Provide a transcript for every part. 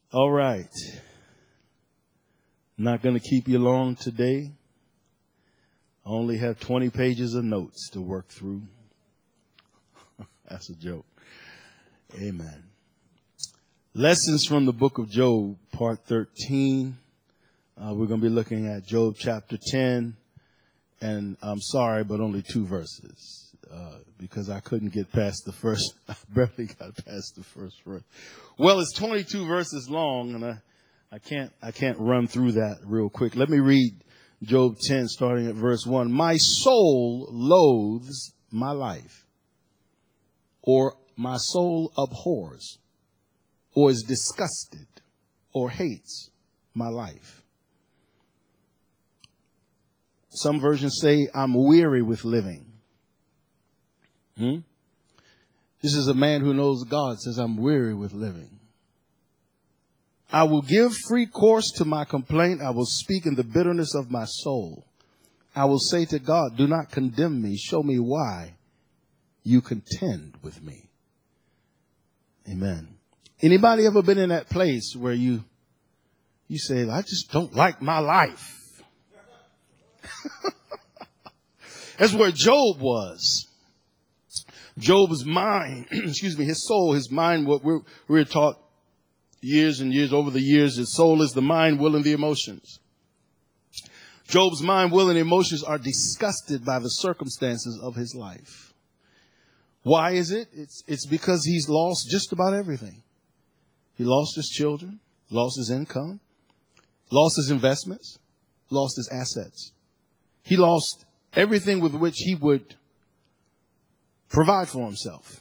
All right. Not going to keep you long today. I only have 20 pages of notes to work through. That's a joke. Amen. Lessons from the book of Job, part 13. We're going to be looking at Job chapter 10. And I'm sorry, but only 2 verses. Because I couldn't get past the first. I barely got past the first verse. Well, it's 22 verses long, and I can't run through that real quick. Let me read Job 10, starting at verse 1. My soul loathes my life, or my soul abhors, or is disgusted, or hates my life. Some versions say, I'm weary with living. This is a man who knows God, says, I'm weary with living. I will give free course to my complaint. I will speak in the bitterness of my soul. I will say to God, do not condemn me. Show me why you contend with me. Amen. Anybody ever been in that place where you say, I just don't like my life? That's where Job was. Job's mind, his soul, his mind, what we're taught years and years over the years, his soul is the mind, will, and the emotions. Job's mind, will, and emotions are disgusted by the circumstances of his life. Why is it? It's because he's lost just about everything. He lost his children, lost his income, lost his investments, lost his assets. He lost everything with which he would provide for himself.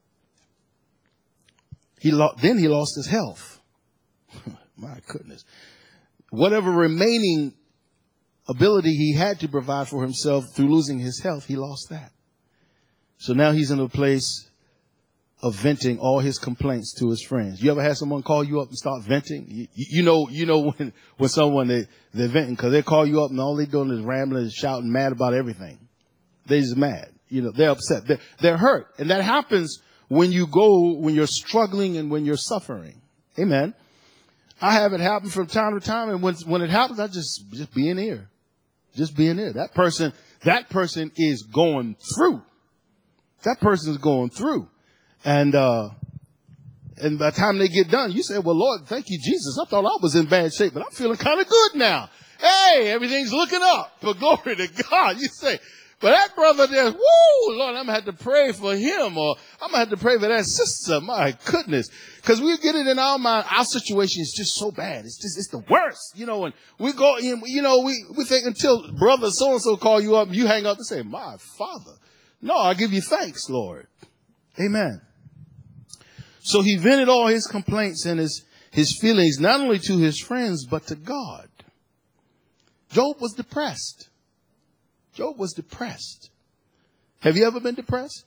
Then he lost his health. My goodness. Whatever remaining ability he had to provide for himself through losing his health, he lost that. So now he's in a place of venting all his complaints to his friends. You ever had someone call you up and start venting? You know when someone they're venting because they call you up and all they're doing is rambling and shouting, mad about everything. They're just mad. They're upset. They're hurt. And that happens when you're struggling and when you're suffering. Amen. I have it happen from time to time. And when it happens, I just be in here. Just be in here. That person is going through. That person is going through. And by the time they get done, you say, well, Lord, thank you, Jesus. I thought I was in bad shape, but I'm feeling kind of good now. Hey, everything's looking up. But glory to God. You say, but that brother there, woo, Lord, I'm going to have to pray for him, or I'm going to have to pray for that sister. My goodness. Because we get it in our mind, our situation is just so bad. It's the worst. And we go in, we think until brother so-and-so call you up and you hang up and say, my Father. No, I give you thanks, Lord. Amen. So he vented all his complaints and his feelings, not only to his friends, but to God. Job was depressed. Job was depressed. Have you ever been depressed?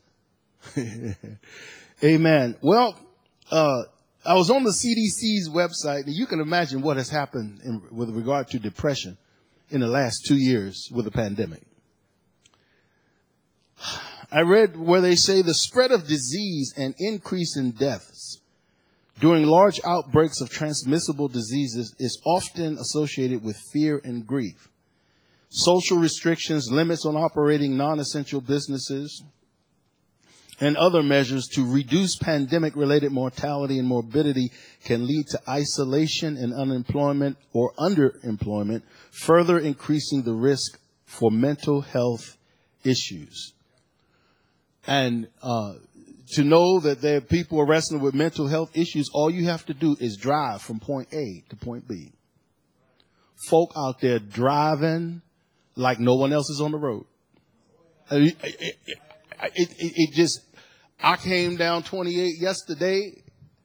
Amen. Well, I was on the CDC's website, and you can imagine what has happened with regard to depression in the last 2 years with the pandemic. I read where they say the spread of disease and increase in deaths during large outbreaks of transmissible diseases is often associated with fear and grief. Social restrictions, limits on operating non-essential businesses, and other measures to reduce pandemic-related mortality and morbidity can lead to isolation and unemployment or underemployment, further increasing the risk for mental health issues. And to know that there are people wrestling with mental health issues, all you have to do is drive from point A to point B. Folk out there driving like no one else is on the road. I came down 28 yesterday,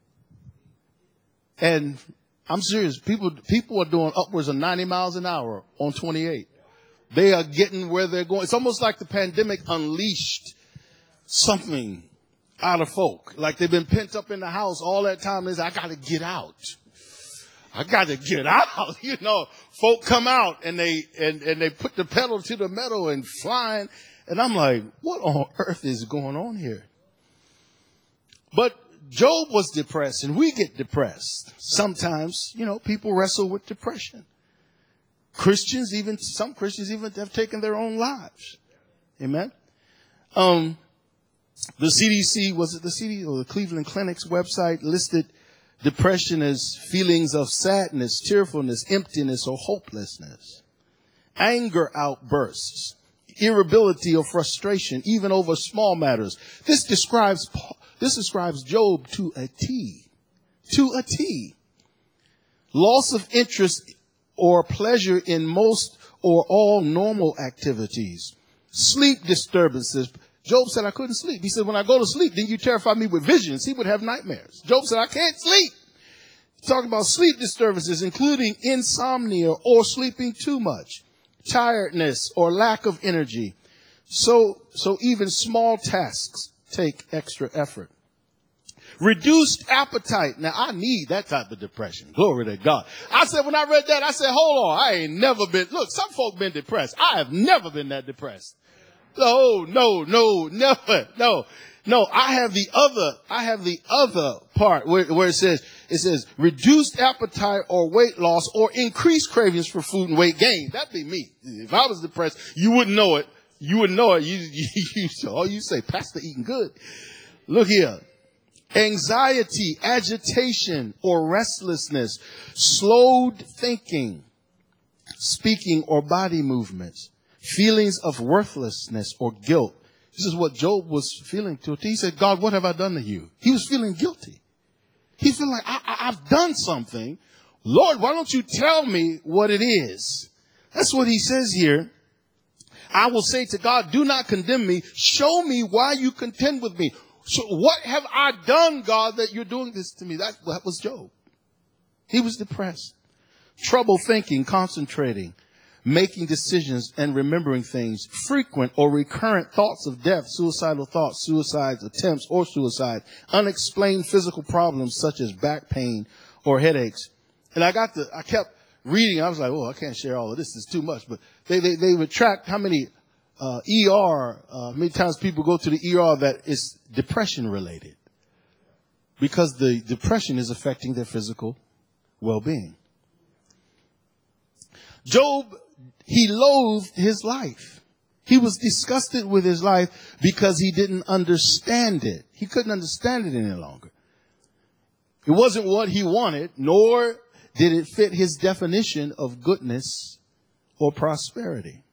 and I'm serious. People are doing upwards of 90 miles an hour on 28. They are getting where they're going. It's almost like the pandemic unleashed something out of folk. Like they've been pent up in the house all that time. They say, I got to get out. I got to get out. Folk come out and they put the pedal to the metal and flying. And I'm like, what on earth is going on here? But Job was depressed, and we get depressed. Sometimes, people wrestle with depression. Some Christians even have taken their own lives. Amen. The CDC, was it the CDC or the Cleveland Clinic's website, listed depression as feelings of sadness, tearfulness, emptiness, or hopelessness, anger outbursts, irritability or frustration, even over small matters. This describes Job to a T. To a T. Loss of interest or pleasure in most or all normal activities. Sleep disturbances. Job said, I couldn't sleep. He said, when I go to sleep, then you terrify me with visions. He would have nightmares. Job said, I can't sleep. Talking about sleep disturbances, including insomnia or sleeping too much, tiredness or lack of energy. So even small tasks take extra effort. Reduced appetite. Now, I need that type of depression. Glory to God. I said, when I read that, I said, hold on. I ain't never been. Look, some folk been depressed. I have never been that depressed. No, never. No, I have the other part where it says reduced appetite or weight loss or increased cravings for food and weight gain. That'd be me. If I was depressed, you wouldn't know it. You wouldn't know it. You say, Pastor eating good. Look here. Anxiety, agitation, or restlessness, slowed thinking, speaking or body movements, feelings of worthlessness or guilt. This is what Job was feeling to. He said, God, what have I done to you? He was feeling guilty. He felt like I've done something. Lord, why don't you tell me what it is? That's what he says here. I will say to God, do not condemn me. Show me why you contend with me. So what have I done, God, that you're doing this to me? That was Job. He was depressed. Trouble thinking, concentrating, making decisions and remembering things, frequent or recurrent thoughts of death, suicidal thoughts, suicide attempts or suicide, unexplained physical problems such as back pain or headaches. And I kept reading. I was like, oh, I can't share all of this. It's too much. But they would track how many many times people go to the ER that is depression related because the depression is affecting their physical well-being. Job, he loathed his life. He was disgusted with his life because he didn't understand it. He couldn't understand it any longer. It wasn't what he wanted, nor did it fit his definition of goodness or prosperity.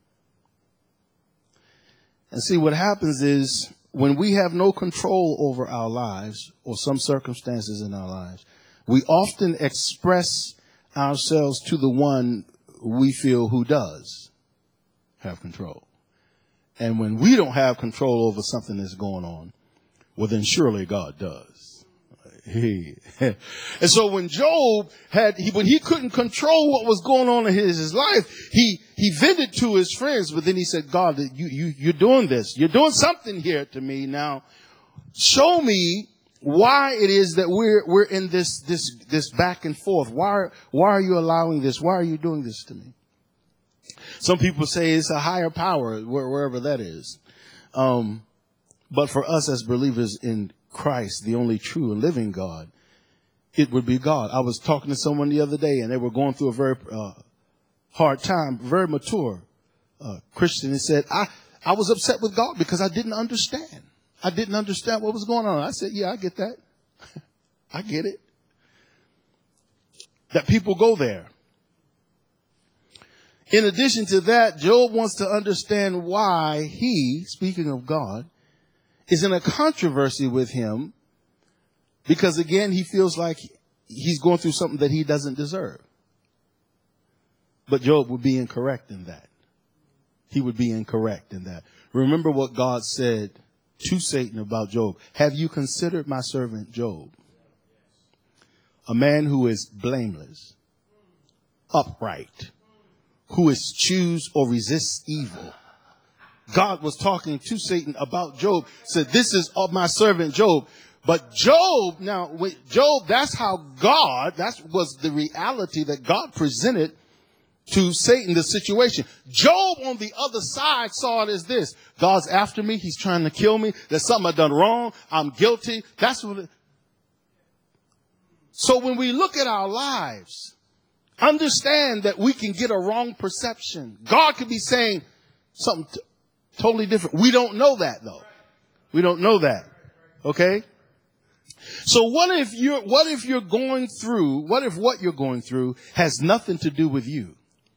And see, what happens is when we have no control over our lives or some circumstances in our lives, we often express ourselves to the one we feel who does have control. And when we don't have control over something that's going on, well, then surely God does. And so when Job when he couldn't control what was going on in his life, he vented to his friends, but then he said, God, you're doing this. You're doing something here to me now. Show me why it is that we're in this back and forth. Why are you allowing this? Why are you doing this to me? Some people say it's a higher power, wherever that is. But for us as believers in Christ, the only true and living God, it would be God. I was talking to someone the other day, and they were going through a very hard time, very mature Christian, and said, I was upset with God because I didn't understand. I didn't understand what was going on. I said, yeah, I get that. I get it. That people go there. In addition to that, Job wants to understand why he, speaking of God, is in a controversy with him because, again, he feels like he's going through something that he doesn't deserve. But Job would be incorrect in that. He would be incorrect in that. Remember what God said to Satan about Job. Have you considered my servant Job? A man who is blameless, upright, who eschews or resists evil. God was talking to Satan about Job, said, this is of my servant Job. But Job, now, Job, that's how God, that was the reality that God presented to Satan, the situation. Job on the other side saw it as this. God's after me. He's trying to kill me. There's something I've done wrong. I'm guilty. That's what So when we look at our lives, understand that we can get a wrong perception. God could be saying something totally different. We don't know that though. We don't know that. Okay? So what if what you're going through has nothing to do with you?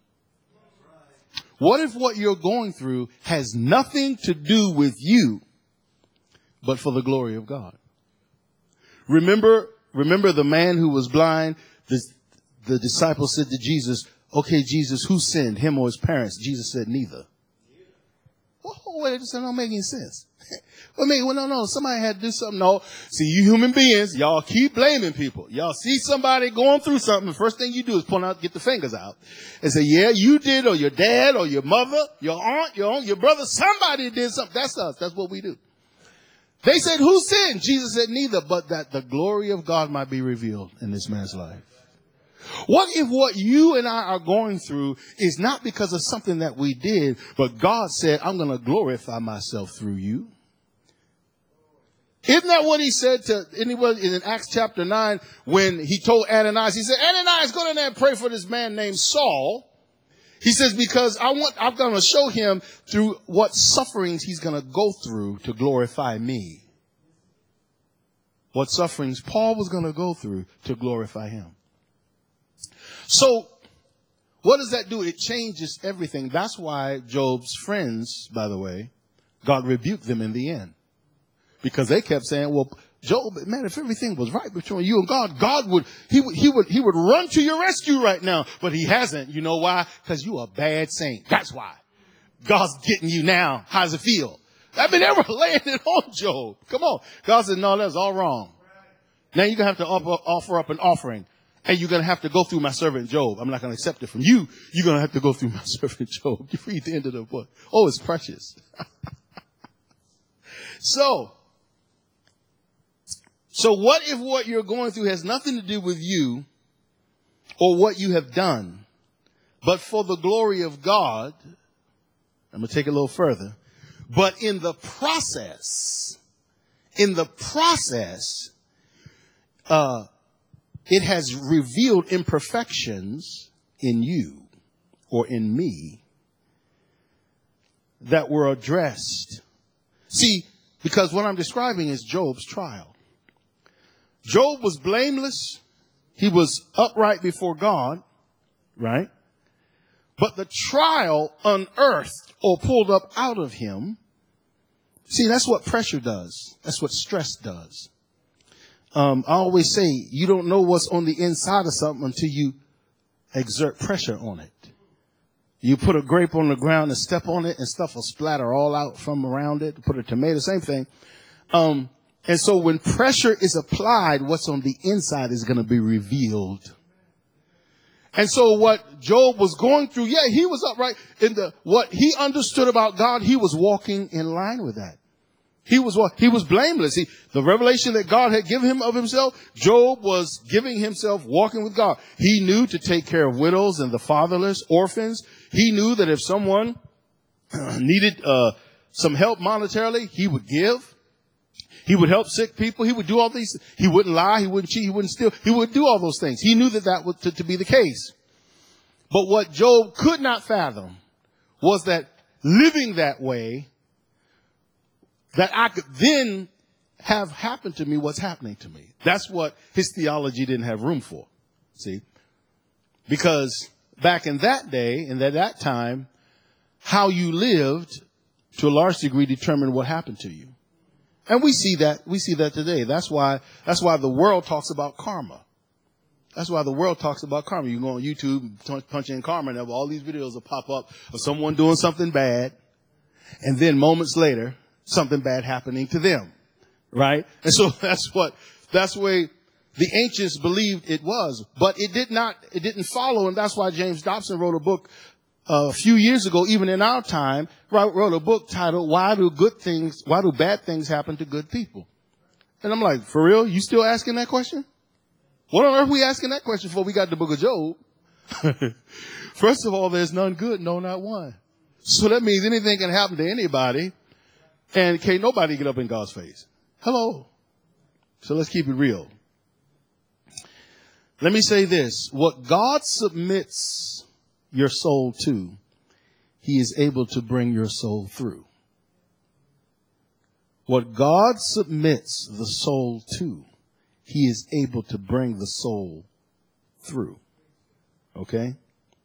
What if what you're going through has nothing to do with you, but for the glory of God? Remember the man who was blind? The disciples said to Jesus, okay, Jesus, who sinned, him or his parents? Jesus said, neither. Whoa, wait, this don't make any sense. No, somebody had to do something. No, see, you human beings, y'all keep blaming people. Y'all see somebody going through something, the first thing you do is point out, get the fingers out and say, yeah, you did, or your dad, or your mother, your aunt, your brother, somebody did something. That's us. That's what we do. They said, who sinned? Jesus said, neither, but that the glory of God might be revealed in this man's life. What if what you and I are going through is not because of something that we did, but God said, I'm going to glorify myself through you? Isn't that what he said to anyone in Acts chapter 9 when he told Ananias? He said, Ananias, go in there and pray for this man named Saul. He says, because I'm going to show him through what sufferings he's going to go through to glorify me. What sufferings Paul was going to go through to glorify him. So what does that do? It changes everything. That's why Job's friends, by the way, God rebuked them in the end. Because they kept saying, well, Job, man, if everything was right between you and God, God would run to your rescue right now. But he hasn't. You know why? Because you are a bad saint. That's why. God's getting you now. How does it feel? I mean, they were laying it on Job. Come on. God said, no, that's all wrong. Now you're going to have to offer up an offering. And you're going to have to go through my servant Job. I'm not going to accept it from you. You're going to have to go through my servant Job. You read the end of the book. Oh, it's precious. So what if what you're going through has nothing to do with you or what you have done, but for the glory of God? I'm going to take it a little further. But in the process, it has revealed imperfections in you or in me that were addressed. See, because what I'm describing is Job's trial. Job was blameless. He was upright before God, right? But the trial unearthed or pulled up out of him. See, that's what pressure does. That's what stress does. I always say you don't know what's on the inside of something until you exert pressure on it. You put a grape on the ground and step on it and stuff will splatter all out from around it. Put a tomato, same thing. And so when pressure is applied, what's on the inside is going to be revealed. And so what Job was going through, yeah, he was upright in what he understood about God. He was walking in line with that. He was blameless. The revelation that God had given him of himself, Job was giving himself walking with God. He knew to take care of widows and the fatherless, orphans. He knew that if someone needed some help monetarily, he would give. He would help sick people. He would do all these. He wouldn't lie. He wouldn't cheat. He wouldn't steal. He would do all those things. He knew that was to be the case. But what Job could not fathom was that living that way, that I could then have happen to me what's happening to me. That's what his theology didn't have room for. See? Because back in that day and at that time, how you lived to a large degree determined what happened to you. And we see that today. That's why the world talks about karma. That's why the world talks about karma. You go on YouTube, punch in karma, and all these videos will pop up of someone doing something bad, and then moments later, something bad happening to them. Right? And so that's the way the ancients believed it was. But it didn't follow, and that's why James Dobson wrote a book a few years ago, even in our time, wrote a book titled, Why Do Bad Things Happen to Good People? And I'm like, for real? You still asking that question? What on earth are we asking that question for? We got the book of Job. First of all, there's none good, no, not one. So that means anything can happen to anybody, and can't nobody get up in God's face. Hello. So let's keep it real. Let me say this. What God submits your soul to, he is able to bring your soul through. What God submits the soul to, he is able to bring the soul through. Okay?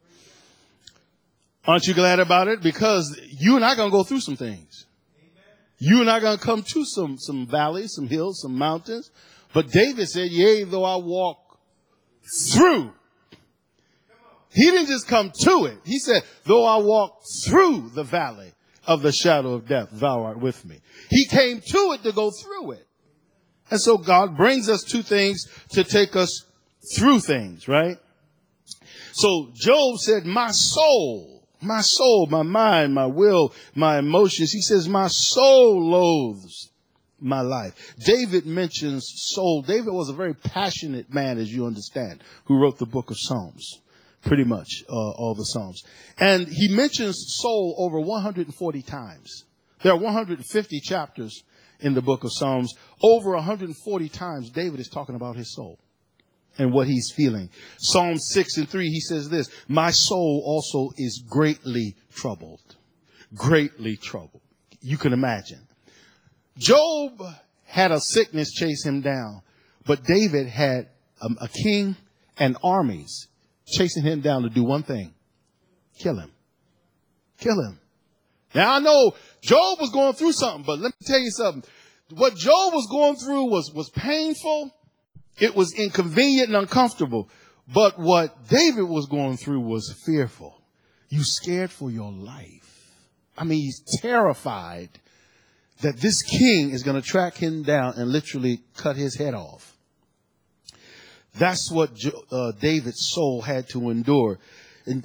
Aren't you glad about it? Because you and I are going to go through some things. You and I are going to come to some valleys, some hills, some mountains. But David said, yea, though I walk through. He didn't just come to it. He said, though I walk through the valley of the shadow of death, thou art with me. He came to it to go through it. And so God brings us to things to take us through things, right? So Job said, my soul, my mind, my will, my emotions. He says, my soul loathes my life. David mentions soul. David was a very passionate man, as you understand, who wrote the book of Psalms. Pretty much all the Psalms. And he mentions soul over 140 times. There are 150 chapters in the book of Psalms. Over 140 times, David is talking about his soul and what he's feeling. Psalm 6:3, he says this, my soul also is greatly troubled. Greatly troubled. You can imagine. Job had a sickness chase him down, but David had a king and armies chasing him down to do one thing. Kill him. Kill him. Now I know Job was going through something, but let me tell you something. What Job was going through was painful. It was inconvenient and uncomfortable. But what David was going through was fearful. You scared for your life. I mean, he's terrified that this king is going to track him down and literally cut his head off. That's what David's soul had to endure. And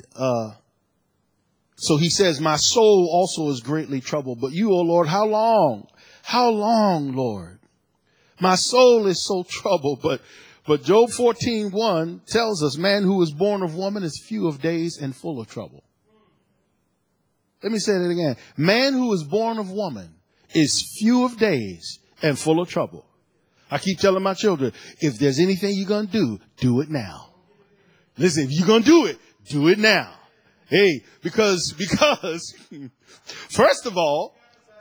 so he says, my soul also is greatly troubled. But you, O Lord, how long? How long, Lord? My soul is so troubled. But Job 14:1 tells us, man who is born of woman is few of days and full of trouble. Let me say that again. Man who is born of woman is few of days and full of trouble. I keep telling my children, if there's anything you're going to do it now. Listen, if you're going to do it now. Hey, because first of all,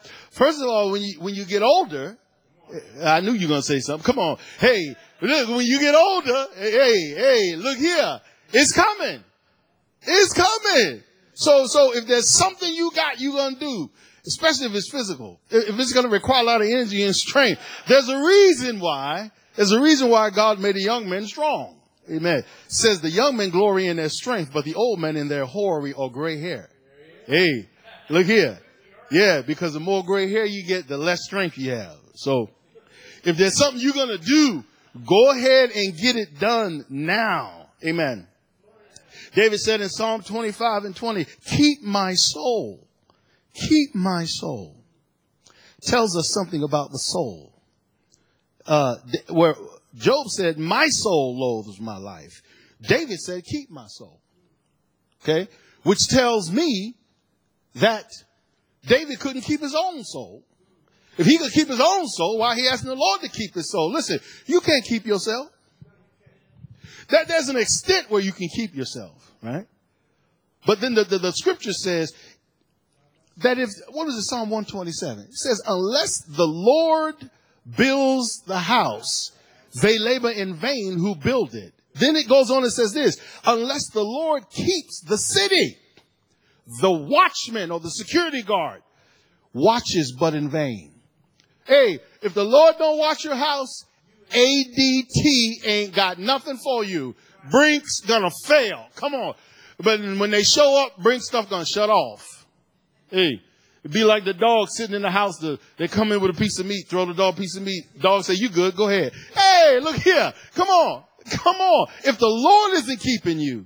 when you get older, I knew you were going to say something. Come on. Hey, look, when you get older, hey, look here. It's coming. It's coming. So if there's something you're going to do, especially if it's physical, if it's going to require a lot of energy and strength, there's a reason why God made the young men strong. Amen. It says the young men glory in their strength, but the old men in their hoary or gray hair. Hey, look here. Yeah, because the more gray hair you get, the less strength you have. So if there's something you're going to do, go ahead and get it done now. Amen. David said in Psalm 25:20, keep my soul. Keep my soul. Tells us something about the soul. Where Job said, my soul loathes my life. David said, keep my soul. Okay. Which tells me that David couldn't keep his own soul. If he could keep his own soul, why he asking the Lord to keep his soul? Listen, you can't keep yourself. There's an extent where you can keep yourself, right? But then the scripture says that what is it, Psalm 127? It says, unless the Lord builds the house, they labor in vain who build it. Then it goes on and says this, unless the Lord keeps the city, the watchman or the security guard watches but in vain. Hey, if the Lord don't watch your house, ADT ain't got nothing for you. Brink's gonna fail. Come on. But when they show up, Brink stuff gonna shut off. Hey, it'd be like the dog sitting in the house. They come in with a piece of meat, throw the dog a piece of meat. Dog say, you good, go ahead. Hey, look here. Come on. Come on. If the Lord isn't keeping you,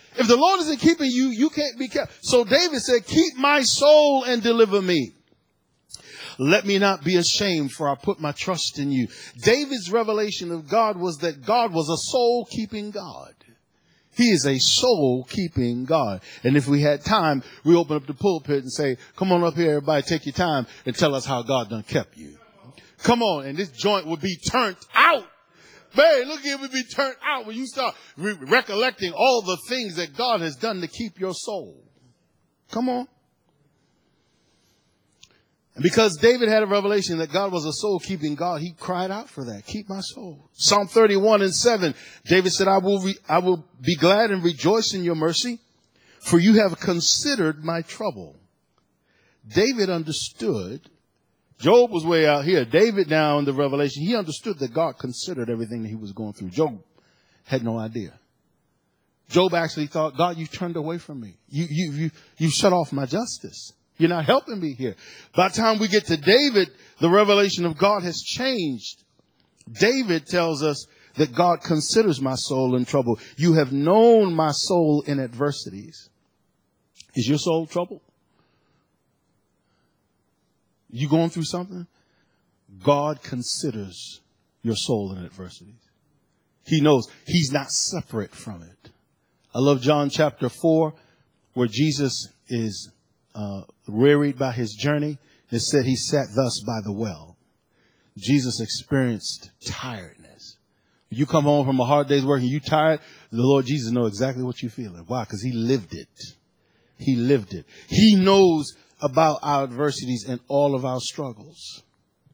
you can't be kept. So David said, keep my soul and deliver me. Let me not be ashamed, for I put my trust in you. David's revelation of God was that God was a soul-keeping God. He is a soul-keeping God. And if we had time, we open up the pulpit and say, come on up here, everybody, take your time and tell us how God done kept you. Come on, and this joint would be turned out. Man, look at it be turned out when you start recollecting all the things that God has done to keep your soul. Come on. And because David had a revelation that God was a soul-keeping God, he cried out for that. Keep my soul. Psalm 31:7, David said, I will be glad and rejoice in your mercy, for you have considered my trouble. David understood. Job was way out here. David now in the revelation, he understood that God considered everything that he was going through. Job had no idea. Job actually thought, God, you turned away from me. You shut off my justice. You're not helping me here. By the time we get to David, the revelation of God has changed. David tells us that God considers my soul in trouble. You have known my soul in adversities. Is your soul troubled? You going through something? God considers your soul in adversities. He knows he's not separate from it. I love John chapter 4, where Jesus is wearied by his journey. It said he sat thus by the well. Jesus experienced tiredness. When you come home from a hard day's work and you tired, the Lord Jesus knows exactly what you're feeling. Why? Because he lived it. He lived it. He knows about our adversities and all of our struggles.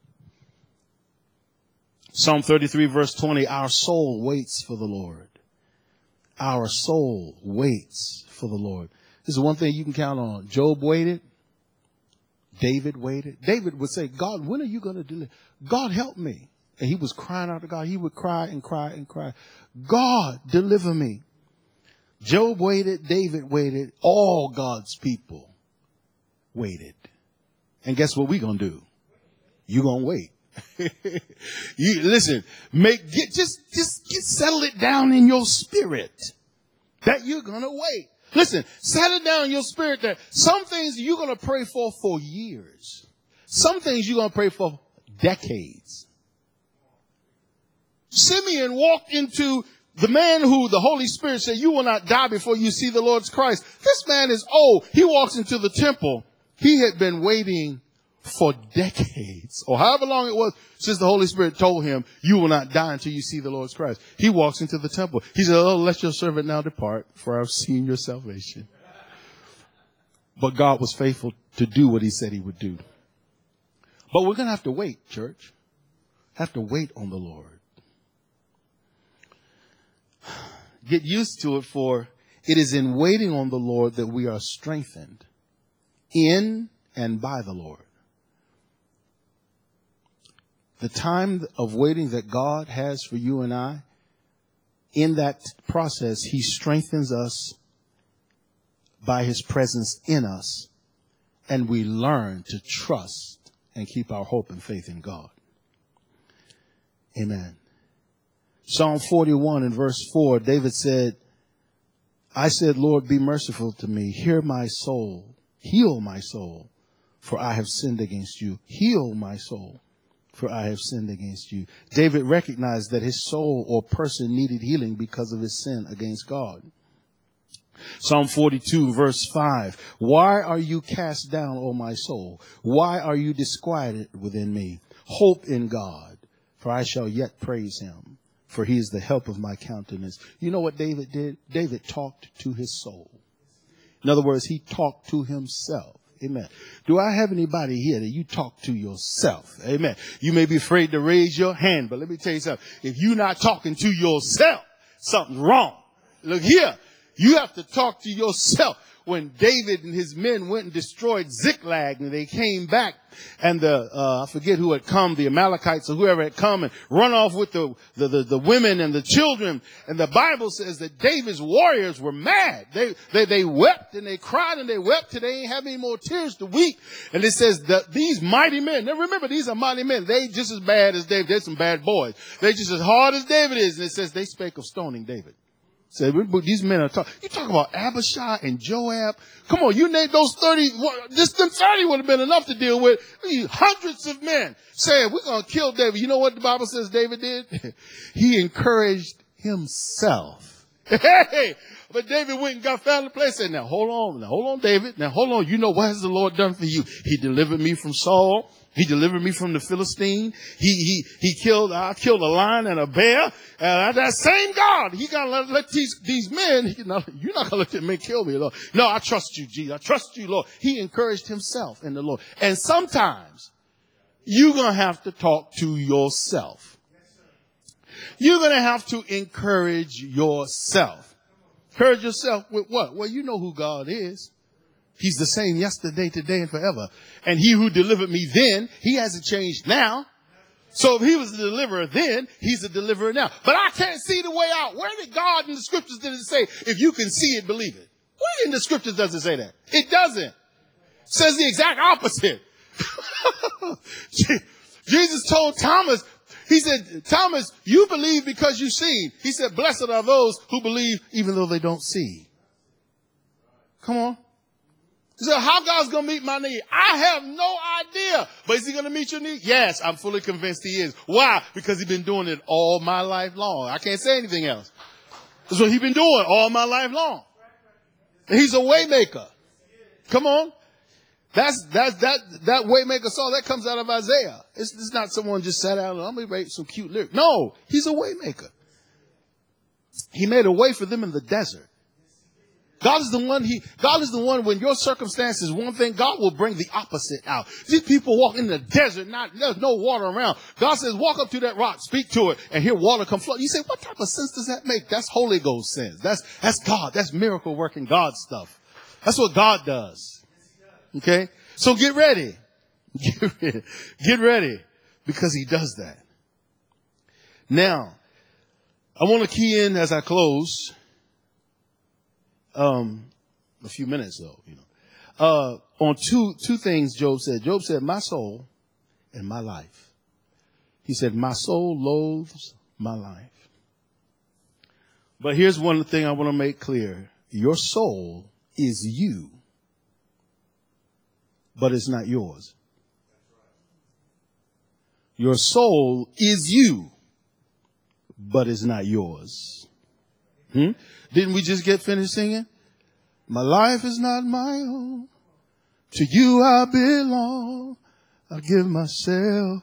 Psalm 33 verse 20, our soul waits for the Lord. Our soul waits for the Lord. This is one thing you can count on. Job waited. David waited. David would say, God, when are you going to deliver? God, help me. And he was crying out to God. He would cry and cry and cry. God, deliver me. Job waited. David waited. All God's people waited. And guess what we're going to do? You're going to wait. You listen, settle it down in your spirit that you're going to wait. Listen, settle down in your spirit that some things you're going to pray for years. Some things you're going to pray for decades. Simeon walked into the man who the Holy Spirit said, you will not die before you see the Lord's Christ. This man is old. He walks into the temple. He had been waiting for decades, or however long it was since the Holy Spirit told him, you will not die until you see the Lord's Christ. He walks into the temple. He said, oh, let your servant now depart, for I've seen your salvation. But God was faithful to do what he said he would do. But we're going to have to wait, church. Have to wait on the Lord. Get used to it, for it is in waiting on the Lord that we are strengthened in and by the Lord. The time of waiting that God has for you and I, in that process, he strengthens us by his presence in us, and we learn to trust and keep our hope and faith in God. Amen. Psalm 41 and verse 4, David said, I said, Lord, be merciful to me. Hear my soul. Heal my soul, for I have sinned against you. Heal my soul, for I have sinned against you. David recognized that his soul or person needed healing because of his sin against God. Psalm 42 verse 5. Why are you cast down, O my soul? Why are you disquieted within me? Hope in God, for I shall yet praise him, for he is the help of my countenance. You know what David did? David talked to his soul. In other words, he talked to himself. Amen. Do I have anybody here that you talk to yourself? Amen. You may be afraid to raise your hand, but let me tell you something. If you're not talking to yourself, something's wrong. Look here. You have to talk to yourself. When David and his men went and destroyed Ziklag, and they came back, and I forget who had come, the Amalekites or whoever had come and run off with the women and the children. And the Bible says that David's warriors were mad. They wept and they cried and they wept till they ain't have any more tears to weep. And it says that these mighty men, now remember, these are mighty men. They just as bad as David. They're some bad boys. They just as hard as David is. And it says they spake of stoning David. Said, these men are talking. You talk about Abishai and Joab. Come on, you name those 30. Just them 30 would have been enough to deal with. Hundreds of men saying, we're going to kill David. You know what the Bible says David did? He encouraged himself. Hey, but David went and found the place and said, now hold on, David. Now hold on. You know what has the Lord done for you? He delivered me from Saul. He delivered me from the Philistine. I killed a lion and a bear. That same God, he got to let these men, you're not going to let them men kill me, Lord. No, I trust you, Jesus. I trust you, Lord. He encouraged himself in the Lord. And sometimes you're going to have to talk to yourself. You're going to have to encourage yourself. Encourage yourself with what? Well, you know who God is. He's the same yesterday, today, and forever. And he who delivered me then, he hasn't changed now. So if he was the deliverer then, he's the deliverer now. But I can't see the way out. Where did God in the scriptures did it say, if you can see it, believe it? Where in the scriptures does it say that? It doesn't. It says the exact opposite. Jesus told Thomas, he said, Thomas, you believe because you see. He said, blessed are those who believe even though they don't see. Come on. So how God's going to meet my need? I have no idea. But is he going to meet your need? Yes, I'm fully convinced he is. Why? Because he's been doing it all my life long. I can't say anything else. That's what he's been doing all my life long. And he's a way maker. Come on. That way maker song, that comes out of Isaiah. It's not someone just sat down and I'm going to write some cute lyrics. No, he's a way maker. He made a way for them in the desert. God is the one when your circumstance is one thing, God will bring the opposite out. These people walk in the desert, there's no water around. God says, walk up to that rock, speak to it, and hear water come flow. You say, what type of sense does that make? That's Holy Ghost sense. That's God. That's miracle working God stuff. That's what God does. Okay? So get ready. Get ready. Because he does that. Now, I want to key in as I close. A few minutes though, on two things Job said. Job said, my soul and my life. He said, my soul loathes my life. But here's one thing I want to make clear. Your soul is you, but it's not yours. Your soul is you, but it's not yours. Didn't we just get finished singing? My life is not my own. To you I belong. I give myself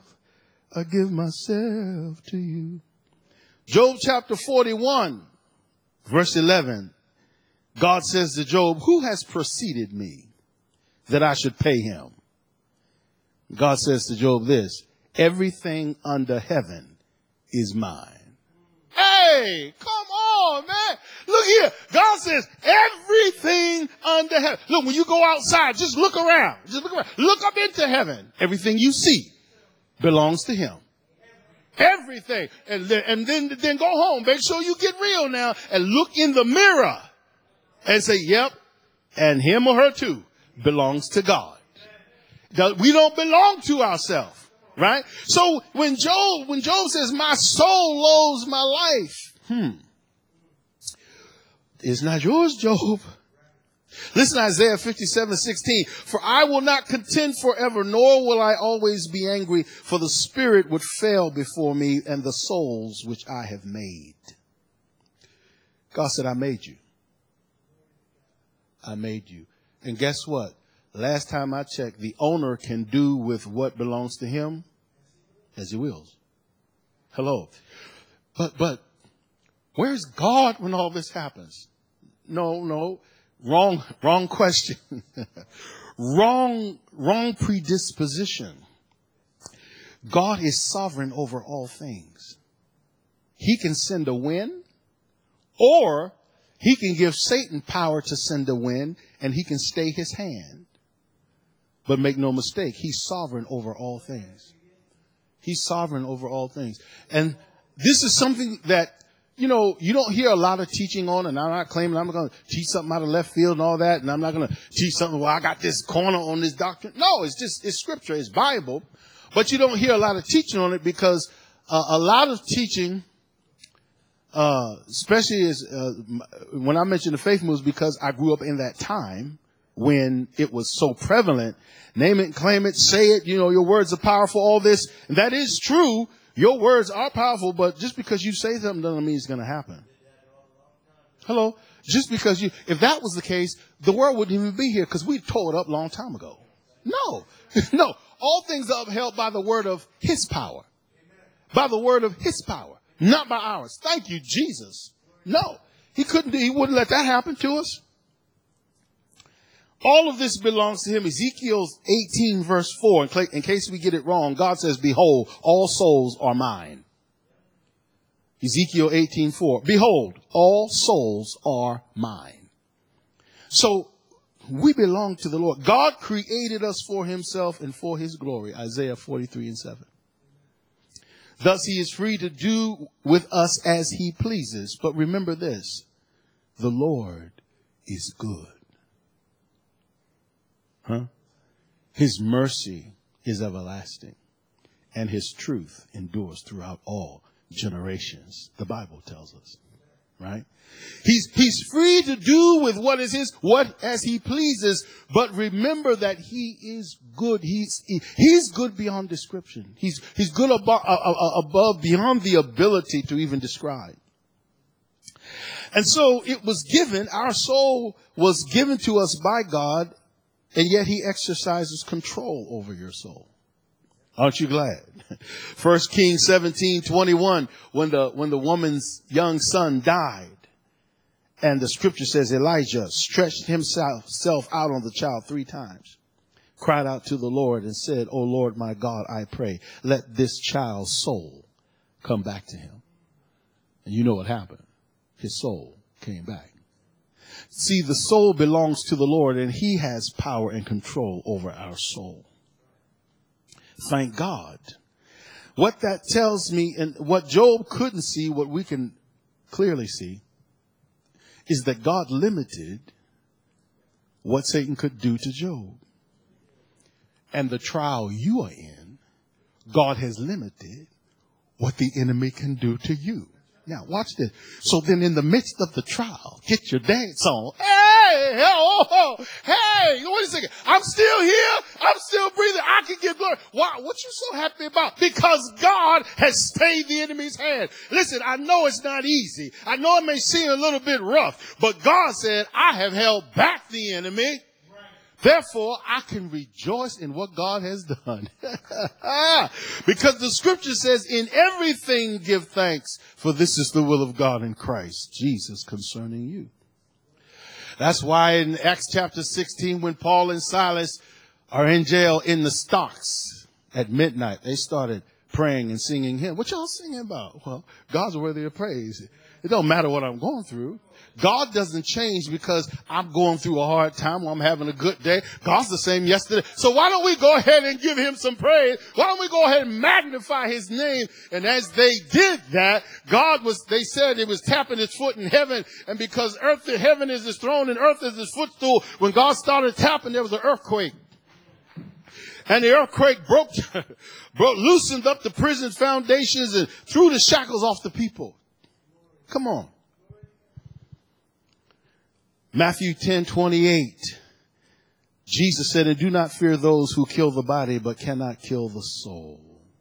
to you. Job chapter 41, verse 11. God says to Job, who has preceded me that I should pay him? God says to Job this, everything under heaven is mine. Hey, come on, man. Look here. God says everything under heaven. Look, when you go outside, just look around. Look up into heaven. Everything you see belongs to him. Everything. And then go home. Make sure you get real now and look in the mirror and say, yep, and him or her too belongs to God. We don't belong to ourselves. Right? So when Job says, my soul loathes my life, it's not yours, Job. Listen to Isaiah 57:16. For I will not contend forever, nor will I always be angry, for the spirit would fail before me and the souls which I have made. God said, I made you. I made you. And guess what? Last time I checked, the owner can do with what belongs to him as he wills. Hello. But where's God when all this happens? No. Wrong question. wrong predisposition. God is sovereign over all things. He can send a wind, or he can give Satan power to send a wind, and he can stay his hand. But make no mistake, he's sovereign over all things. He's sovereign over all things. And this is something that, you don't hear a lot of teaching on, and I'm not claiming I'm going to teach something out of left field and all that, and I'm not going to teach something, well, I got this corner on this doctrine. No, it's scripture, it's Bible. But you don't hear a lot of teaching on it because a lot of teaching, especially when I mention the faith moves, because I grew up in that time when it was so prevalent. Name it, claim it, say it. Your words are powerful, all this. And that is true. Your words are powerful, but just because you say something doesn't mean it's going to happen. Hello? Just because if that was the case, the world wouldn't even be here because we tore it up a long time ago. No. All things are upheld by the word of his power. By the word of his power, not by ours. Thank you, Jesus. No, he wouldn't let that happen to us. All of this belongs to him. Ezekiel 18 verse 4, in case we get it wrong, God says, behold, all souls are mine. Ezekiel 18:4. Behold, all souls are mine. So we belong to the Lord. God created us for himself and for his glory. Isaiah 43:7. Thus he is free to do with us as he pleases. But remember this, the Lord is good. His mercy is everlasting, and his truth endures throughout all generations. The Bible tells us, right? He's free to do with what is his, what as he pleases, but remember that he is good. He's good beyond description. He's good above beyond the ability to even describe. And so it was given, our soul was given to us by God, and yet he exercises control over your soul. Aren't you glad? 1 Kings 17:21, when the woman's young son died, and the scripture says Elijah stretched himself out on the child 3 times, cried out to the Lord and said, "O Lord my God, I pray, let this child's soul come back to him." And you know what happened? His soul came back. See, the soul belongs to the Lord, and he has power and control over our soul. Thank God. What that tells me, and what Job couldn't see, what we can clearly see, is that God limited what Satan could do to Job. And the trial you are in, God has limited what the enemy can do to you. Now, watch this. So then in the midst of the trial, get your dance on. Hey, hey, wait a second. I'm still here. I'm still breathing. I can give glory. Why? What you so happy about? Because God has stayed the enemy's hand. Listen, I know it's not easy. I know it may seem a little bit rough, but God said, I have held back the enemy. Therefore, I can rejoice in what God has done. Because the scripture says, in everything give thanks, for this is the will of God in Christ Jesus concerning you. That's why in Acts chapter 16, when Paul and Silas are in jail in the stocks at midnight, they started praying and singing hymns. What y'all singing about? Well, God's worthy of praise. It don't matter what I'm going through. God doesn't change because I'm going through a hard time or I'm having a good day. God's the same yesterday. So why don't we go ahead and give him some praise? Why don't we go ahead and magnify his name? And as they did that, they said it was tapping his foot in heaven. And because heaven is his throne and earth is his footstool, when God started tapping, there was an earthquake. And the earthquake loosened up the prison's foundations and threw the shackles off the people. Come on. Matthew 10:28. Jesus said, and do not fear those who kill the body, but cannot kill the soul.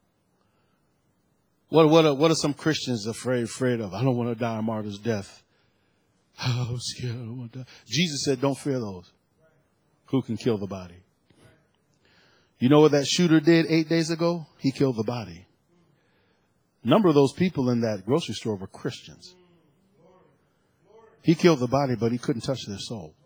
What are some Christians afraid of? I don't want to die a martyr's death. Oh, I'm scared. I don't want to die. Jesus said, don't fear those who can kill the body. You know what that shooter did 8 days ago? He killed the body. A number of those people in that grocery store were Christians. He killed the body, but he couldn't touch their soul.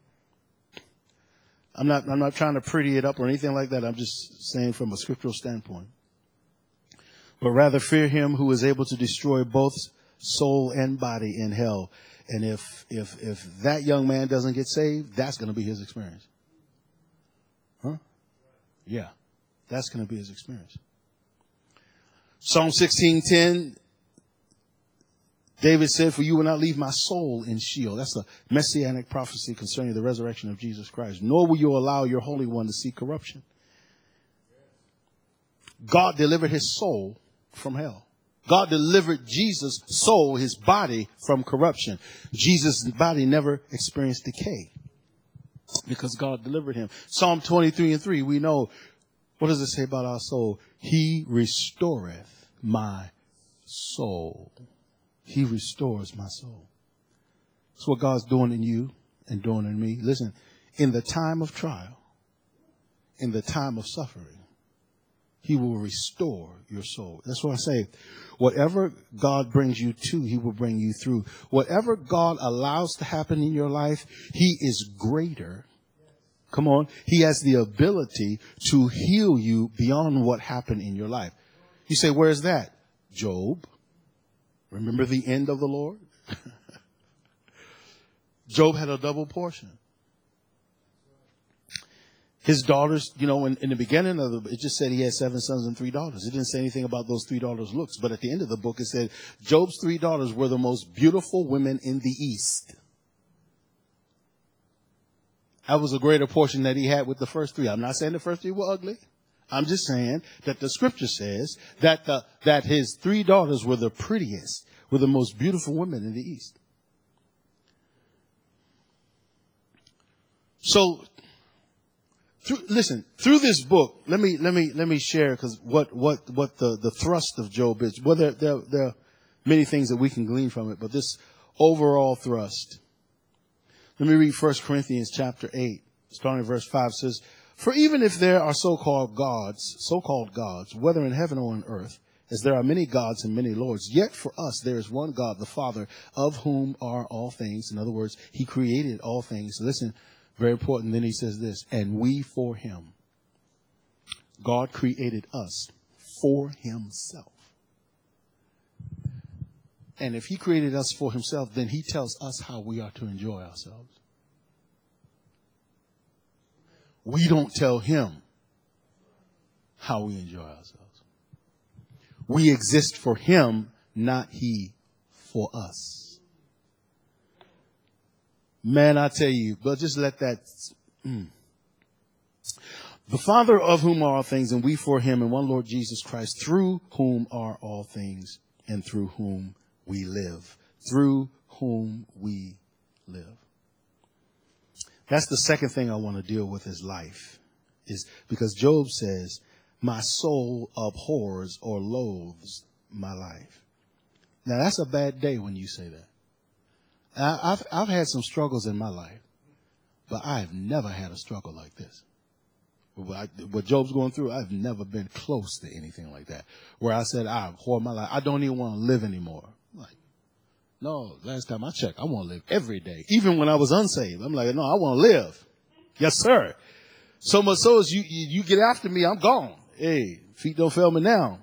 I'm not trying to pretty it up or anything like that. I'm just saying from a scriptural standpoint. But rather fear him who is able to destroy both soul and body in hell. And if that young man doesn't get saved, that's going to be his experience. Huh? Yeah, that's going to be his experience. Psalm 16:10. David said, for you will not leave my soul in Sheol. That's a messianic prophecy concerning the resurrection of Jesus Christ. Nor will you allow your Holy One to see corruption. God delivered his soul from hell. God delivered Jesus' soul, his body, from corruption. Jesus' body never experienced decay because God delivered him. Psalm 23:3, we know, what does it say about our soul? He restoreth my soul. He restores my soul. That's what God's doing in you and doing in me. Listen, in the time of trial, in the time of suffering, He will restore your soul. That's why I say, whatever God brings you to, he will bring you through. Whatever God allows to happen in your life, he is greater. Come on. He has the ability to heal you beyond what happened in your life. You say, where is that? Job. Remember the end of the Lord? Job had a double portion. His daughters, in the beginning of it just said he had 7 sons and 3 daughters. It didn't say anything about those 3 daughters' looks. But at the end of the book, it said Job's 3 daughters were the most beautiful women in the East. That was a greater portion that he had with the first 3. I'm not saying the first 3 were ugly. I'm just saying that the scripture says that his 3 daughters were the prettiest, were the most beautiful women in the East. So, through this book, let me share, because what the thrust of Job is. Well, there are many things that we can glean from it, but this overall thrust. Let me read 1 Corinthians chapter 8, starting at verse 5, says, "For even if there are so-called gods, whether in heaven or on earth, as there are many gods and many lords, yet for us there is one God, the Father, of whom are all things." In other words, he created all things. Listen, very important. Then he says this, "And we for him." God created us for himself. And if he created us for himself, then he tells us how we are to enjoy ourselves. We don't tell him how we enjoy ourselves. We exist for him, not he for us. Man, I tell you, but just let that. "The Father of whom are all things, and we for him, and one Lord Jesus Christ, through whom are all things, and through whom we live." Through whom we live. That's the second thing I want to deal with is life. Is because Job says, "My soul abhors or loathes my life." Now that's a bad day when you say that. I've had some struggles in my life, but I've never had a struggle like this. What Job's going through, I've never been close to anything like that, where I said, I abhor my life. I don't even want to live anymore. Like, no, last time I checked, I want to live every day. Even when I was unsaved, I'm like, no, I want to live. Yes, sir. So much so as you get after me, I'm gone. Hey, feet don't fail me now.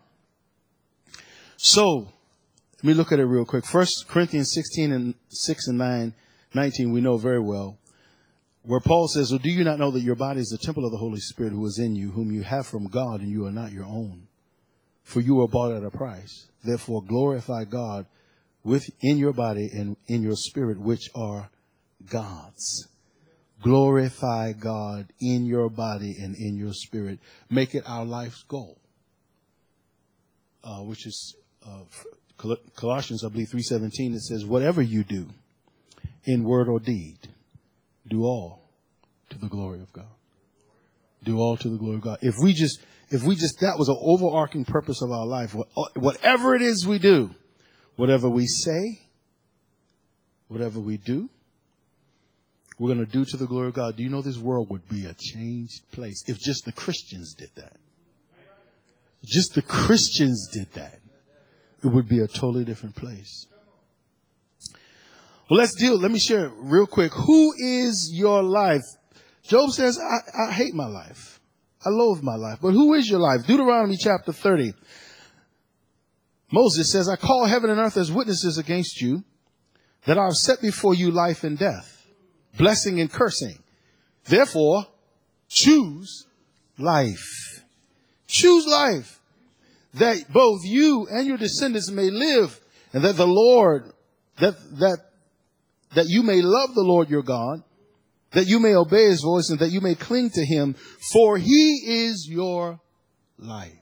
So, let me look at it real quick. 1 Corinthians 16 and 6 and 19, we know very well, where Paul says, "Well, do you not know that your body is the temple of the Holy Spirit who is in you, whom you have from God, and you are not your own? For you were bought at a price. Therefore glorify God in your body and in your spirit, which are God's." Glorify God in your body and in your spirit. Make it our life's goal, which is Colossians, I believe, 3:17. It says, "Whatever you do, in word or deed, do all to the glory of God." Do all to the glory of God. If we just, that was an overarching purpose of our life. Whatever it is we do, whatever we say, whatever we do, we're going to do to the glory of God. Do you know this world would be a changed place if just the Christians did that? Just the Christians did that. It would be a totally different place. Well, let me share real quick. Who is your life? Job says, I hate my life. I loathe my life. But who is your life? Deuteronomy chapter 30. Moses says, "I call heaven and earth as witnesses against you, that I have set before you life and death, blessing and cursing. Therefore, choose life." Choose life, that both you and your descendants may live, and that the Lord, that you may love the Lord your God, that you may obey his voice, and that you may cling to him, for he is your life.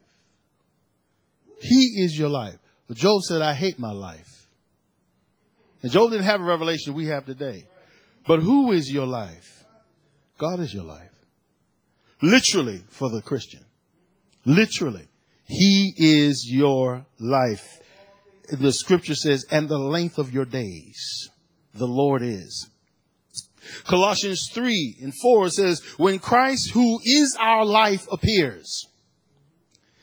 He is your life. But Job said, "I hate my life." And Job didn't have a revelation we have today. But who is your life? God is your life. Literally, for the Christian. Literally. He is your life. The scripture says, "And the length of your days, the Lord is." Colossians 3:4 says, "When Christ, who is our life, appears,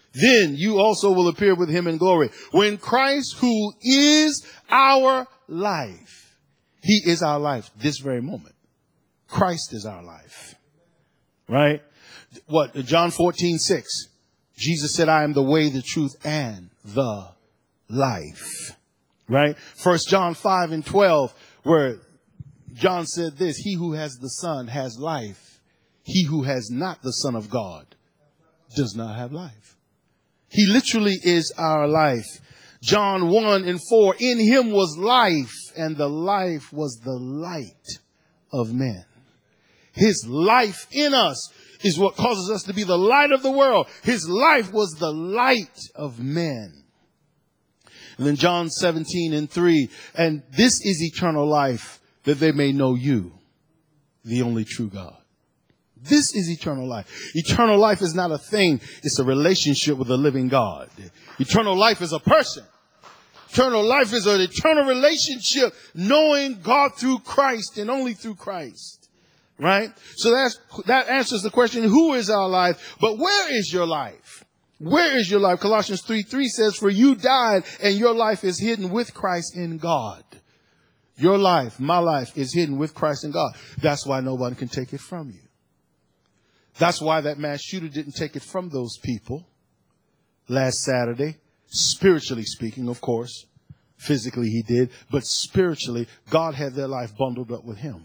then you also will appear with him in glory. When Christ, who is our life, he is our life this very moment. Christ is our life. Right? What? John 14:6. Jesus said, I am the way, the truth, and the life. Right? 1 John 5:12, where John said this, he who has the Son has life. He who has not the Son of God does not have life. He literally is our life. John 1:4, in him was life, and the life was the light of men. His life in us is what causes us to be the light of the world. His life was the light of men. And then John 17:3, and this is eternal life, that they may know you, the only true God. This is eternal life. Eternal life is not a thing. It's a relationship with a living God. Eternal life is a person. Eternal life is an eternal relationship, knowing God through Christ and only through Christ. Right? So that answers the question, who is our life? But where is your life? Where is your life? Colossians 3:3 says, for you died and your life is hidden with Christ in God. Your life, my life, is hidden with Christ in God. That's why no one can take it from you. That's why that mass shooter didn't take it from those people last Saturday. Spiritually speaking, of course. Physically he did. But spiritually, God had their life bundled up with him.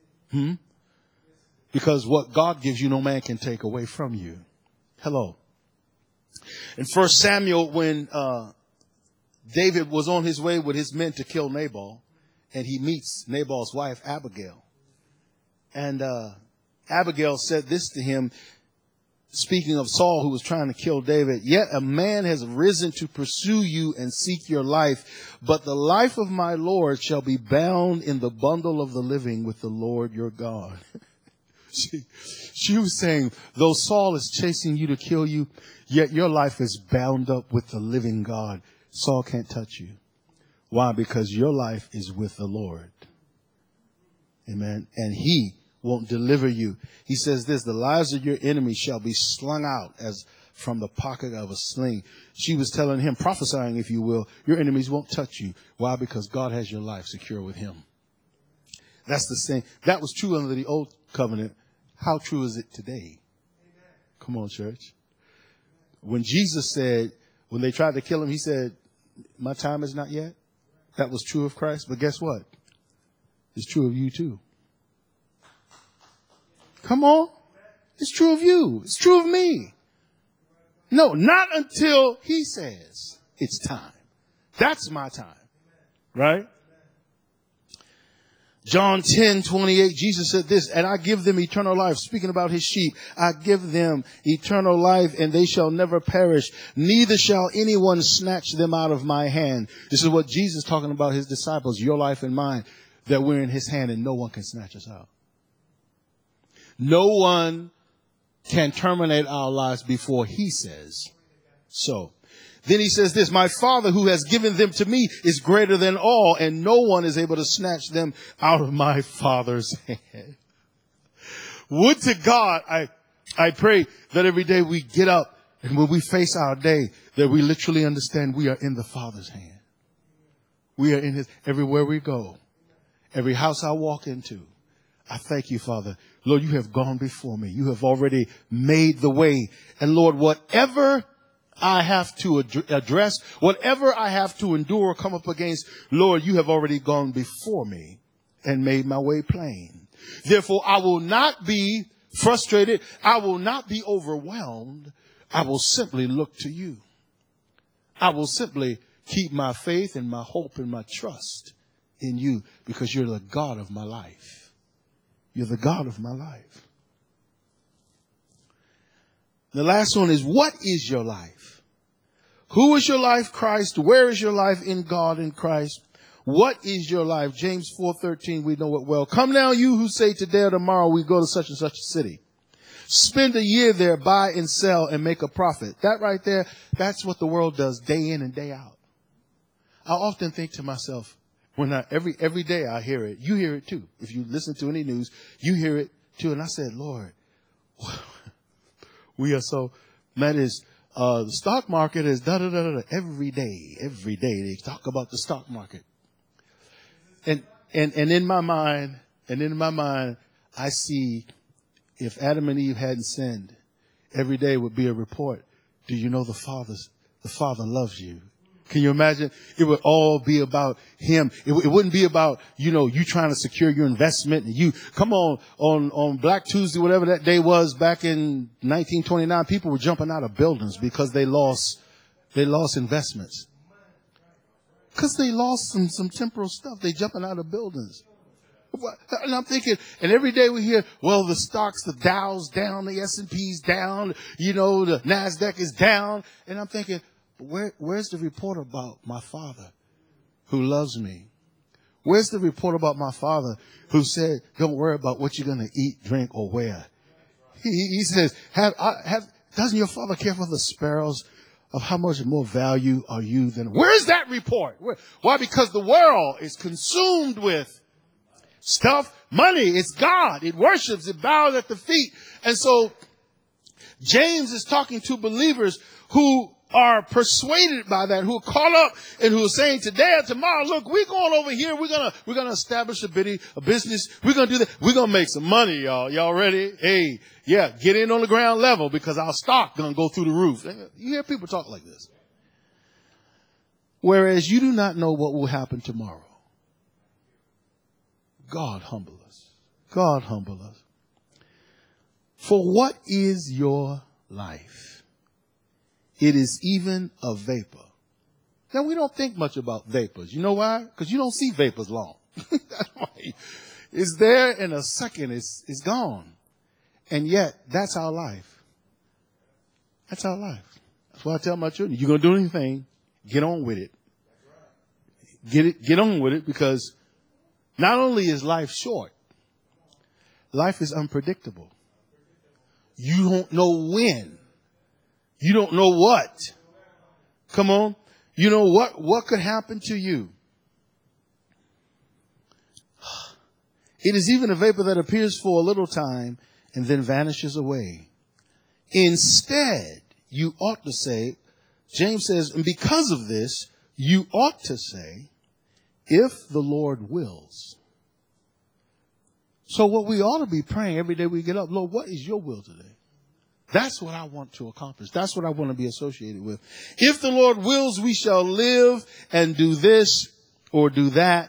Because what God gives you, no man can take away from you. Hello. In 1 Samuel, when David was on his way with his men to kill Nabal, and he meets Nabal's wife, Abigail. And Abigail said this to him, speaking of Saul, who was trying to kill David, yet a man has risen to pursue you and seek your life, but the life of my Lord shall be bound in the bundle of the living with the Lord your God. She was saying, though Saul is chasing you to kill you, yet your life is bound up with the living God. Saul can't touch you. Why? Because your life is with the Lord. Amen. And he won't deliver you. He says this, the lives of your enemies shall be slung out as from the pocket of a sling. She was telling him, prophesying, if you will, your enemies won't touch you. Why? Because God has your life secure with him. That's the same. That was true under the old covenant. How true is it today? Come on, church. When Jesus said, when they tried to kill him, he said, my time is not yet. That was true of Christ. But guess what? It's true of you too. Come on. It's true of you. It's true of me. No, not until he says it's time. That's my time. Right? John 10:28, Jesus said this, and I give them eternal life. Speaking about his sheep, I give them eternal life and they shall never perish. Neither shall anyone snatch them out of my hand. This is what Jesus is talking about his disciples, your life and mine, that we're in his hand and no one can snatch us out. No one can terminate our lives before he says so. Then he says this, my Father who has given them to me is greater than all, and no one is able to snatch them out of my Father's hand. Would to God, I pray that every day we get up and when we face our day, that we literally understand we are in the Father's hand. We are in his, everywhere we go, every house I walk into. I thank you, Father. Lord, you have gone before me. You have already made the way. And Lord, whatever I have to address, whatever I have to endure or come up against, Lord, you have already gone before me and made my way plain. Therefore, I will not be frustrated. I will not be overwhelmed. I will simply look to you. I will simply keep my faith and my hope and my trust in you because you're the God of my life. You're the God of my life. The last one is, what is your life? Who is your life? Christ. Where is your life? In God, in Christ. What is your life? James 4:13, we know it well. Come now, you who say today or tomorrow we go to such and such a city. Spend a year there, buy and sell and make a profit. That right there, that's what the world does day in and day out. I often think to myself, when every day I hear it, you hear it too. If you listen to any news, you hear it too. And I said, Lord, we are so, that is, the stock market is da da da da. Every day they talk about the stock market. And in my mind, I see if Adam and Eve hadn't sinned, every day would be a report. Do you know the Father loves you? Can you imagine? It would all be about him. It wouldn't be about, you trying to secure your investment and you come on Black Tuesday, whatever that day was back in 1929, people were jumping out of buildings because they lost investments. Because they lost some temporal stuff. They jumping out of buildings. And I'm thinking, and every day we hear, well, the stocks, the Dow's down, the S&P's down, the NASDAQ is down. And I'm thinking, where's the report about my Father who loves me? Where's the report about my Father who said, don't worry about what you're going to eat, drink, or wear? He says, doesn't your Father care for the sparrows? Of how much more value are you than? Where's that report? Why? Because the world is consumed with stuff, money. It's God. It worships. It bows at the feet. And so James is talking to believers who are persuaded by that, who are caught up and who are saying today or tomorrow, look, we're going over here. We're going to establish a business. We're going to do that. We're going to make some money, y'all. Y'all ready? Hey, yeah, get in on the ground level because our stock going to go through the roof. You hear people talk like this. Whereas you do not know what will happen tomorrow. God humble us. God humble us. For what is your life? It is even a vapor. Now, we don't think much about vapors. You know why? Because you don't see vapors long. That's why. It's there in a second. It's gone. And yet, that's our life. That's our life. That's why I tell my children, you're going to do anything, get on with it. Get on with it, because not only is life short, life is unpredictable. You don't know when. You don't know what. Come on. You know what could happen to you. It is even a vapor that appears for a little time and then vanishes away. Instead, you ought to say, James says, and because of this, you ought to say, if the Lord wills. So what we ought to be praying every day we get up, Lord, what is your will today? That's what I want to accomplish. That's what I want to be associated with. If the Lord wills, we shall live and do this or do that.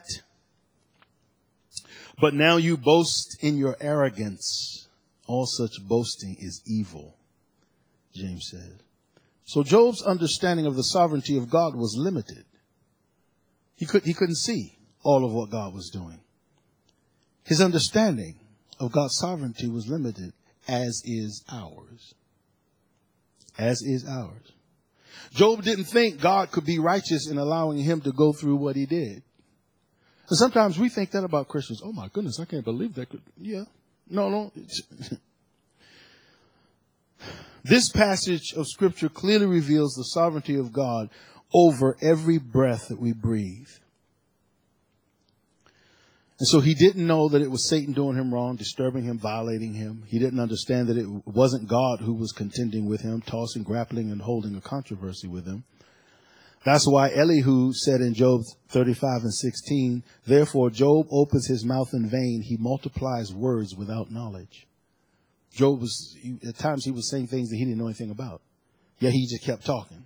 But now you boast in your arrogance. All such boasting is evil, James said. So Job's understanding of the sovereignty of God was limited. He couldn't see all of what God was doing. His understanding of God's sovereignty was limited, as is ours. As is ours. Job didn't think God could be righteous in allowing him to go through what he did. And sometimes we think that about Christians. Oh my goodness, I can't believe that. Yeah. No. This passage of Scripture clearly reveals the sovereignty of God over every breath that we breathe. And so he didn't know that it was Satan doing him wrong, disturbing him, violating him. He didn't understand that it wasn't God who was contending with him, tossing, grappling, and holding a controversy with him. That's why Elihu said in Job 35:16, therefore Job opens his mouth in vain. He multiplies words without knowledge. At times he was saying things that he didn't know anything about. Yet he just kept talking.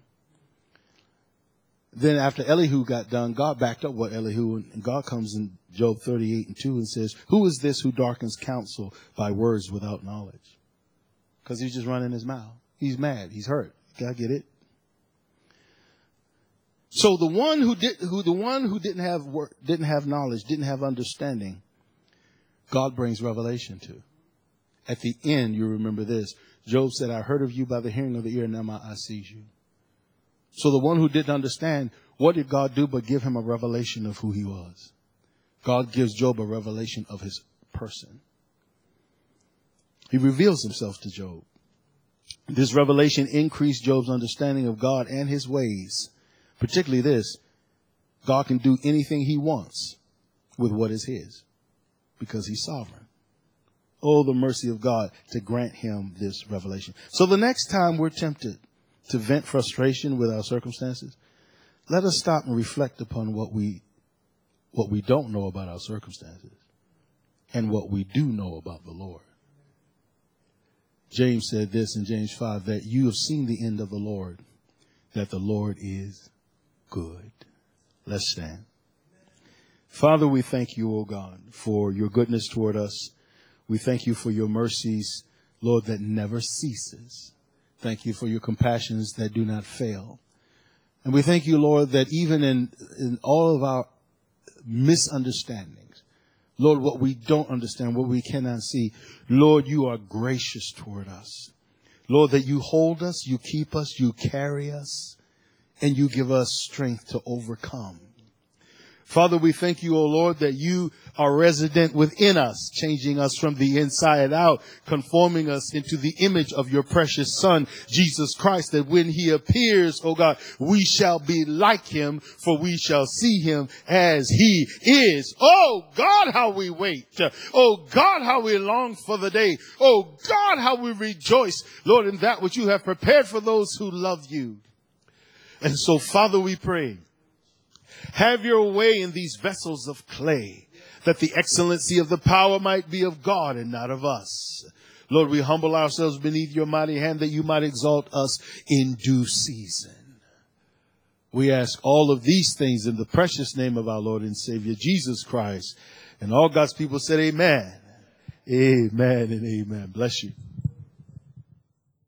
Then after Elihu got done, God backed up what Elihu, and God comes in Job 38:2 and says, who is this who darkens counsel by words without knowledge? Because he's just running his mouth. He's mad. He's hurt. Gotta get it. So the one who didn't have knowledge, didn't have understanding, God brings revelation to. At the end, you remember this. Job said, I heard of you by the hearing of the ear, now my eye sees you. So the one who didn't understand, what did God do but give him a revelation of who he was? God gives Job a revelation of his person. He reveals himself to Job. This revelation increased Job's understanding of God and his ways. Particularly this, God can do anything he wants with what is his because he's sovereign. Oh, the mercy of God to grant him this revelation. So the next time we're tempted to vent frustration with our circumstances, let us stop and reflect upon what we don't know about our circumstances and what we do know about the Lord. James said this in James 5, that you have seen the end of the Lord, that the Lord is good. Let's stand. Father, we thank you, O God, for your goodness toward us. We thank you for your mercies, Lord, that never ceases. Thank you for your compassions that do not fail. And we thank you, Lord, that even in all of our misunderstandings, Lord, what we don't understand, what we cannot see, Lord, you are gracious toward us. Lord, that you hold us, you keep us, you carry us, and you give us strength to overcome. Father, we thank you, O Lord, that you are resident within us, changing us from the inside out, conforming us into the image of your precious Son, Jesus Christ, that when he appears, O God, we shall be like him, for we shall see him as he is. Oh God, how we wait. Oh God, how we long for the day. Oh God, how we rejoice, Lord, in that which you have prepared for those who love you. And so, Father, we pray, have your way in these vessels of clay, that the excellency of the power might be of God and not of us. Lord, we humble ourselves beneath your mighty hand that you might exalt us in due season. We ask all of these things in the precious name of our Lord and Savior, Jesus Christ. And all God's people said amen. Amen and amen. Bless you.